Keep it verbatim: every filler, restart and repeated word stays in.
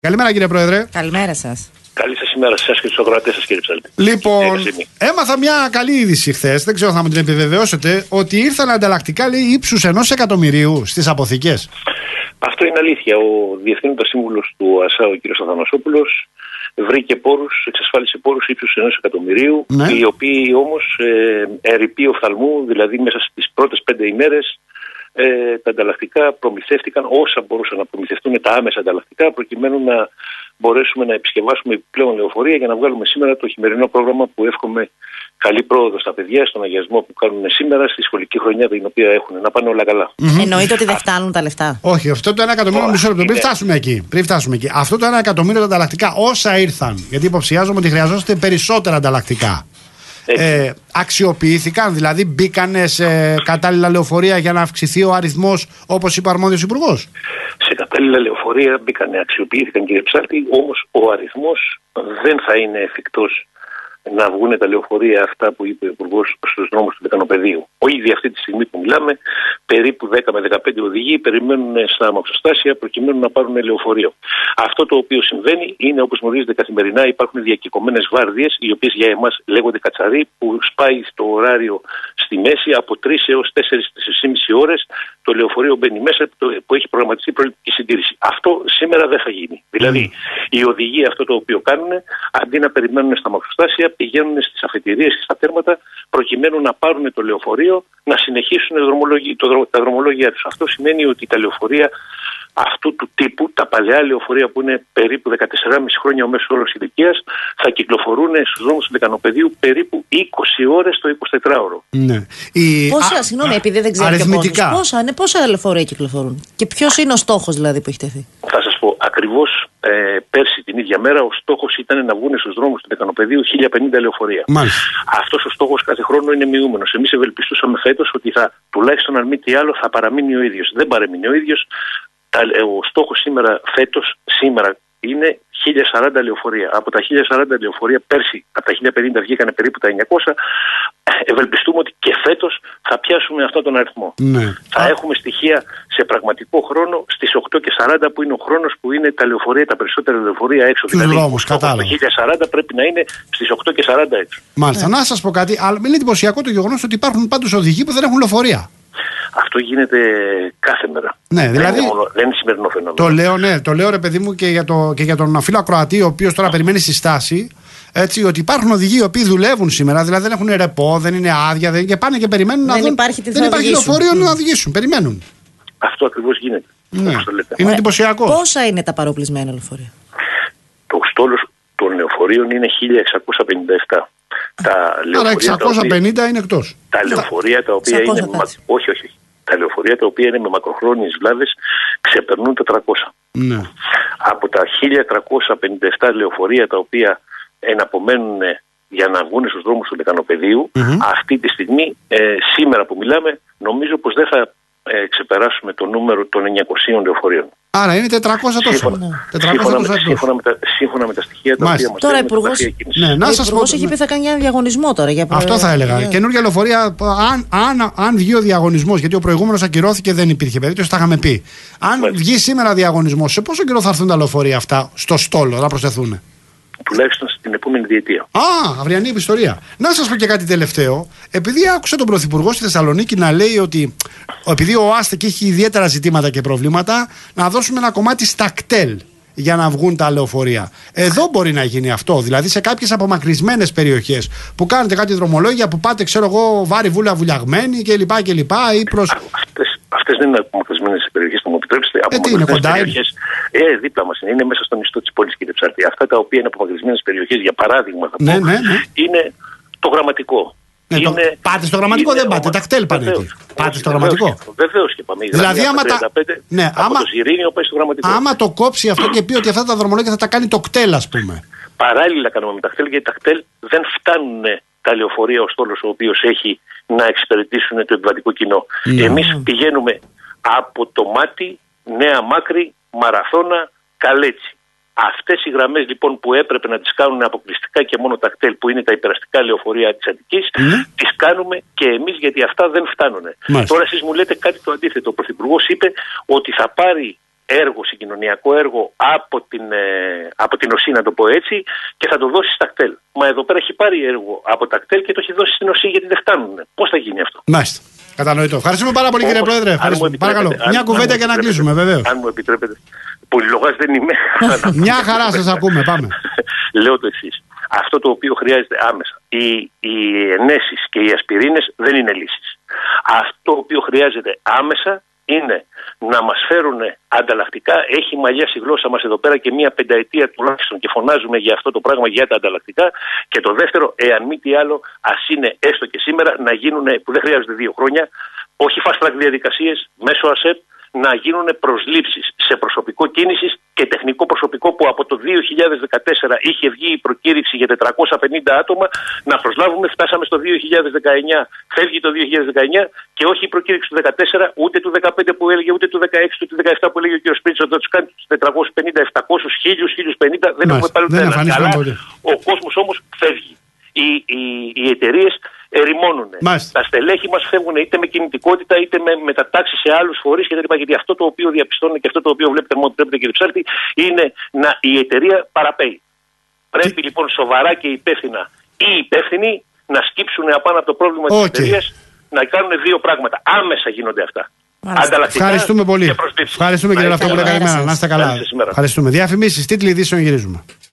Καλημέρα κύριε Πρόεδρε. Καλημέρα σας. Καλή σας ημέρα σε εσάς και στους ακροατές σας, κύριε Ψάλτη. Λοιπόν, έμαθα μια καλή είδηση χθες, δεν ξέρω αν θα μου την επιβεβαιώσετε, ότι ήρθαν ανταλλακτικά, λέει, ύψους ενός εκατομμυρίου στις αποθήκες. Αυτό είναι αλήθεια. Ο Διευθύνοντας Σύμβουλος του ΟΑΣΑ, ο κ. Αθανασόπουλος, βρήκε πόρους, εξασφάλισε πόρους ύψους ενός εκατομμυρίου, ναι. Οι οποίοι όμως ε, ερειπή οφθαλμού, δηλαδή μέσα στις πρώτες πέντε ημέρες, ε, τα ανταλλακτικά προμηθεύτηκαν όσα μπορούσαν να προμηθευτούν, τα άμεσα ανταλλακτικά, προκειμένου να μπορέσουμε να επισκευάσουμε επιπλέον λεωφορεία για να βγάλουμε σήμερα το χειμερινό πρόγραμμα που εύχομαι καλή πρόοδο στα παιδιά, στον αγιασμό που κάνουν σήμερα, στη σχολική χρονιά την οποία έχουν. Να πάνε όλα καλά. Mm-hmm. Εννοείται ότι δεν φτάνουν τα λεφτά. Όχι, αυτό το ένα εκατομμύριο, μισό λεπτό, πριν φτάσουμε εκεί. Πριν φτάσουμε εκεί. Αυτό το ένα εκατομμύριο τα ανταλλακτικά, όσα ήρθαν, γιατί υποψιάζομαι ότι χρειαζόστε περισσότερα ανταλλακτικά. Ε, αξιοποιήθηκαν, δηλαδή μπήκανε σε κατάλληλα λεωφορεία για να αυξηθεί ο αριθμός, όπως είπε ο αρμόδιος υπουργός. Σε κατάλληλα λεωφορεία μπήκανε, αξιοποιήθηκαν, κύριε Ψάλτη, όμως ο αριθμός δεν θα είναι εφικτός να βγουν τα λεωφορεία αυτά που είπε ο Υπουργός στους δρόμους του Λεκανοπεδίου. Ήδη αυτή τη στιγμή που μιλάμε, περίπου δέκα με δεκαπέντε οδηγοί περιμένουν στα αμαξοστάσια προκειμένου να πάρουν λεωφορείο. Αυτό το οποίο συμβαίνει είναι, όπως γνωρίζετε, καθημερινά υπάρχουν διακεκομένες βάρδιες, οι οποίες για εμάς λέγονται κατσαρί, που σπάει στο ωράριο στη μέση από τρεις έως τέσσερις με τέσσερις ώρες. Το λεωφορείο μπαίνει μέσα που έχει προγραμματιστεί προληπτική συντήρηση. Αυτό σήμερα δεν θα γίνει. Mm. Δηλαδή, οι οδηγοί αυτό το οποίο κάνουν, αντί να περιμένουν στα αμαξοστάσια, πηγαίνουν στις αφετηρίες και στα τέρματα προκειμένου να πάρουν το λεωφορείο, να συνεχίσουν το, τα δρομολόγια τους. Αυτό σημαίνει ότι τα λεωφορεία αυτού του τύπου, τα παλαιά λεωφορεία που είναι περίπου δεκατέσσερα και μισό χρόνια ο μέσος όρος ηλικίας, θα κυκλοφορούν στους δρόμους του Λεκανοπεδίου περίπου είκοσι ώρες το εικοσιτετράωρο. Ναι. Η... Πόσα, συγγνώμη, επειδή δεν ξέρω και πόσους, πόσα, ναι, πόσα λεωφορεία κυκλοφορούν και ποιος είναι ο στόχος δηλαδή που έχει τεθεί? Θα σας πω, ακριβώς ε, πέρσι την ίδια μέρα ο στόχος ήταν να βγουν στους δρόμους του Λεκανοπεδίου χίλια πενήντα λεωφορεία. Μάλιστα. Αυτός ο στόχος κάθε χρόνο είναι μειούμενος. Εμείς ευελπιστούσαμε φέτος ότι θα, τουλάχιστον αν μη τι άλλο, θα παραμείνει ο ίδιος. Δεν παραμείνει ο ίδιος. Ο στόχος σήμερα, φέτος, σήμερα είναι χίλια σαράντα λεωφορεία. Από τα χίλια σαράντα λεωφορεία πέρσι, από τα χίλια πενήντα βγήκανε περίπου τα εννιακόσια. Ευελπιστούμε ότι και φέτος θα πιάσουμε αυτόν τον αριθμό. Ναι. Θα Α. έχουμε στοιχεία σε πραγματικό χρόνο στις οκτώ και σαράντα, που είναι ο χρόνος που είναι τα λεωφορεία, τα περισσότερα λεωφορεία έξω. Τους δηλαδή, δρόμους, κατάλαβα. Το χίλια σαράντα πρέπει να είναι στις οκτώ και σαράντα έξω. Μάλιστα. Ναι. Να σας πω κάτι, αλλά είναι εντυπωσιακό το γεγονός ότι υπάρχουν πάντως οδηγοί που δεν έχουν λεωφορεία. Αυτό γίνεται κάθε μέρα. Ναι, δηλαδή, δεν, είναι μόνο, δεν είναι σημερινό φαινόμενο. Το λέω, ναι, το λέω ρε παιδί μου και για, το, και για τον φίλο ακροατή, ο οποίος τώρα περιμένει στη στάση. Έτσι, ότι υπάρχουν οδηγοί οι οποίοι δουλεύουν σήμερα, δηλαδή δεν έχουν ρεπό, δεν είναι άδεια, δεν, και πάνε και περιμένουν δεν να δουν. Υπάρχει δεν υπάρχει λεωφορείο mm. να οδηγήσουν. Περιμένουν. Αυτό ακριβώς γίνεται. Ναι. Είναι εντυπωσιακό. Πόσα είναι τα παροπλισμένα λεωφορεία? Το στόλος των λεωφορείων είναι χίλια εξακόσια πενήντα επτά. Άρα εξακόσια πενήντα είναι εκτός. Τα λεωφορεία τα οποία είναι. Μα... Όχι, όχι. Τα λεωφορεία τα οποία είναι με μακροχρόνιες βλάβες ξεπερνούν τα τριακόσια. Ναι. Από τα χίλια τριακόσια πενήντα επτά λεωφορεία τα οποία εναπομένουν για να βγουν στους δρόμους του Λεκανοπεδίου, mm-hmm. αυτή τη στιγμή, ε, σήμερα που μιλάμε, νομίζω πως δεν θα ε, ξεπεράσουμε το νούμερο των εννιακοσίων λεωφορείων. Άρα είναι τετρακόσια τόσο. Σύμφωνα, σύμφωνα, με, σύμφωνα, με, τα, σύμφωνα με τα στοιχεία τα Μάλιστα. οποία μας τώρα τώρα ναι, να σας πω, έχει πει θα κάνει ένα διαγωνισμό τώρα. Για αυτό θα έλεγα. Yeah. Καινούργια λεωφορεία, αν, αν, αν βγει ο διαγωνισμός, γιατί ο προηγούμενος ακυρώθηκε, δεν υπήρχε περίπτωση, τα είχαμε πει. Αν Μάλιστα. βγει σήμερα διαγωνισμός, σε πόσο καιρό θα έρθουν τα λεωφορεία αυτά στο στόλο, να προσθεθούν? Τουλάχιστον στην επόμενη διετία. Α, αυριανή ιστορία. Να σας πω και κάτι τελευταίο. Επειδή άκουσα τον Πρωθυπουργό στη Θεσσαλονίκη να λέει ότι επειδή ο ΆΣΤΕΚ έχει ιδιαίτερα ζητήματα και προβλήματα, να δώσουμε ένα κομμάτι στα κτέλ για να βγουν τα λεωφορεία. Εδώ μπορεί να γίνει αυτό. Δηλαδή σε κάποιες απομακρυσμένες περιοχές που κάνετε κάτι δρομολόγια που πάτε, ξέρω εγώ, βάρη βούλα βουλιαγμένη κλπ. Ή προς... Αυτές, αυτές δεν είναι απομακρυσμένες περιοχές, θα μου επιτρέψετε. Ε, τι είναι, κοντά περιοχές. Ε, δίπλα μας είναι, είναι μέσα στον ιστό της πόλης, κύριε Ψάρτη. Αυτά τα οποία είναι απομακρυσμένες περιοχές, για παράδειγμα, θα ναι, πω, ναι, ναι. είναι το Γραμματικό. Ναι, είναι, το... Πάτε στο Γραμματικό, δεν πάτε, τα κτέλ πάνε εκεί. Πάτε στο Γραμματικό. Βεβαίως και πάμε. Δηλαδή, άμα τα. Ναι, από άμα... το Ζηρήνιο πάει στο Γραμματικό. Άμα το κόψει αυτό και πει ότι αυτά τα δρομολόγια θα τα κάνει το κτέλ, ας πούμε. Παράλληλα κάνουμε με τα κτέλ, γιατί τα κτέλ δεν φτάνουν τα λεωφορεία ο στόλος ο οποίος έχει να εξυπηρετήσουν το επιβατικό κοινό. Ναι. Εμείς πηγαίνουμε από το Μάτι, Νέα Μάκρη, Μαραθώνα, Καλέτσι. Αυτές οι γραμμές λοιπόν που έπρεπε να τις κάνουν αποκλειστικά και μόνο τα κτέλ, που είναι τα υπεραστικά λεωφορεία της Αττικής, mm. τις κάνουμε και εμείς, γιατί αυτά δεν φτάνουν. Μάλιστα. Τώρα εσείς μου λέτε κάτι το αντίθετο. Ο Πρωθυπουργός είπε ότι θα πάρει έργο, συγκοινωνιακό έργο από την, ε, από την ΟΣΥ, να το πω έτσι, και θα το δώσει στα κτέλ. Μα εδώ πέρα έχει πάρει έργο από τα κτέλ και το έχει δώσει στην ΟΣΥ γιατί δεν φτάνουν. Πώς θα γίνει αυτό? Μάλιστα. Κατανοητό. Ευχαριστούμε πάρα πολύ, κύριε Πρόεδρε. Παρακαλώ. Μια κουβέντα και να κλείσουμε, βεβαίως. Αν μου επιτρέπετε. Πολυλογάς δεν είμαι. Μια χαρά σας ακούμε. Πάμε. Λέω το εξής. Αυτό το οποίο χρειάζεται άμεσα. Οι, οι ενέσεις και οι ασπιρίνες δεν είναι λύσεις. Αυτό το οποίο χρειάζεται άμεσα είναι να μας φέρουν ανταλλακτικά. Έχει μαλλιάσει η γλώσσα μας εδώ πέρα και μία πενταετία τουλάχιστον και φωνάζουμε για αυτό το πράγμα, για τα ανταλλακτικά. Και το δεύτερο, εάν μη τι άλλο, ας είναι έστω και σήμερα να γίνουν, που δεν χρειάζονται δύο χρόνια, όχι fast track διαδικασίες μέσω ΑΣΕΠ, να γίνουν προσλήψεις σε προσωπικό κίνησης και τεχνικό προσωπικό που από το δύο χιλιάδες δεκατέσσερα είχε βγει η προκήρυξη για τετρακόσια πενήντα άτομα, να προσλάβουμε. Φτάσαμε στο δύο χιλιάδες δεκαεννιά, φεύγει το δύο χιλιάδες δεκαεννιά και όχι η προκήρυξη του δεκατέσσερα, ούτε του δεκαπέντε που έλεγε, ούτε του δεκαέξι, ούτε του δεκαεπτά που έλεγε ο κ. Σπρίτσος, θα τους κάνει τους τετρακόσιους πενήντα, επτακόσιους, χίλια, χίλια πενήντα, δεν έχουμε πάρει ούτε ένα. Καλά, ο κόσμος όμως φεύγει. Οι, οι, οι εταιρείες ερημώνουν. Τα στελέχη μας φεύγουν είτε με κινητικότητα είτε με μετατάξεις σε άλλους φορείς κτλ. Γιατί αυτό το οποίο διαπιστώνω και αυτό το οποίο βλέπετε, μόνο βλέπετε κύριε Ψάλτη, είναι να η εταιρεία παραπέει. Πρέπει τι... λοιπόν σοβαρά και υπεύθυνα οι υπεύθυνοι να σκύψουν απάνω από το πρόβλημα okay. της εταιρείας, να κάνουν δύο πράγματα. Άμεσα γίνονται αυτά. Ευχαριστούμε πολύ. Ευχαριστούμε κύριε Λαυτόπουλε. Καλημέρα. Να είστε καλά. Ευχαριστούμε. Διαφημίσεις, τίτλοι ειδήσεων, γυρίζουμε.